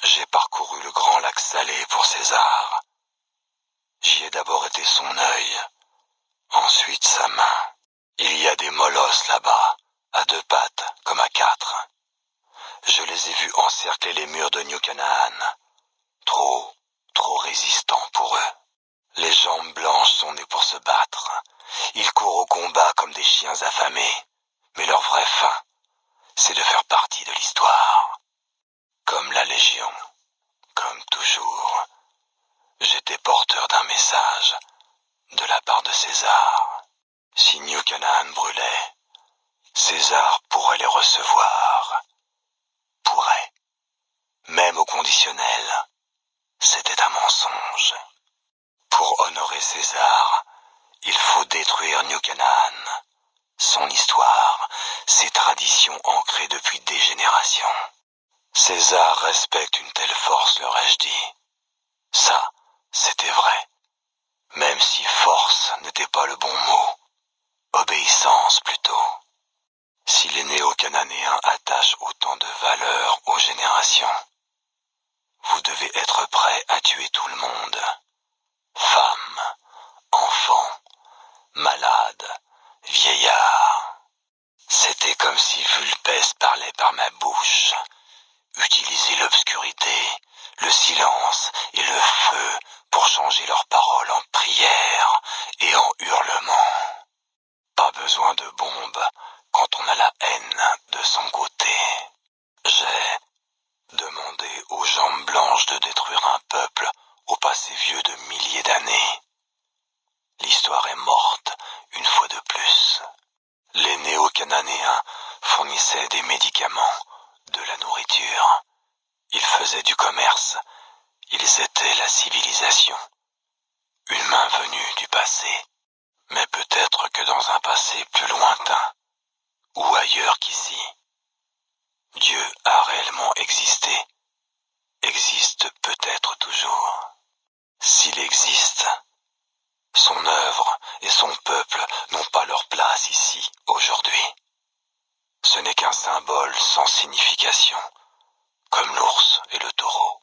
J'ai parcouru le grand lac Salé pour César. J'y ai d'abord été son œil, ensuite sa main. Il y a des molosses là-bas, à 2 pattes comme à 4. Je les ai vus encercler les murs de New Canaan. Trop résistants pour eux. Les jambes blanches sont nées pour se battre. Ils courent au combat comme des chiens affamés. Mais leur vraie fin, c'est de faire partie de l'histoire. Comme la Légion, comme toujours, j'étais porteur d'un message de la part de César. Si New Canaan brûlait, César pourrait les recevoir. Pourrait. Même au conditionnel, c'était un mensonge. Pour honorer César, il faut détruire New Canaan, son histoire, ses traditions ancrées depuis des générations. César respecte une telle force, leur ai-je dit. Ça, c'était vrai. Même si force n'était pas le bon mot. Obéissance plutôt. Si les néo-cananéens attachent autant de valeur aux générations, vous devez être prêts à tuer tout le monde. Femmes, enfants, malades, vieillards. C'était comme si Vulpès parlait par ma bouche. Utiliser l'obscurité, le silence et le feu pour changer leurs paroles en prières et en hurlements. Pas besoin de bombes quand on a la haine de son côté. J'ai demandé aux jambes blanches de détruire un peuple au passé vieux de milliers d'années. L'histoire est morte une fois de plus. Les néo-cananéens fournissaient des médicaments, de la nourriture. Ils faisaient du commerce. Ils étaient la civilisation. Une main venue du passé. Mais peut-être que dans un passé plus lointain, ou ailleurs qu'ici, Dieu a réellement existé, existe peut-être toujours. S'il existe, son œuvre et son peuple n'ont pas leur place ici, aujourd'hui. Ce n'est qu'un symbole sans signification, comme l'ours et le taureau.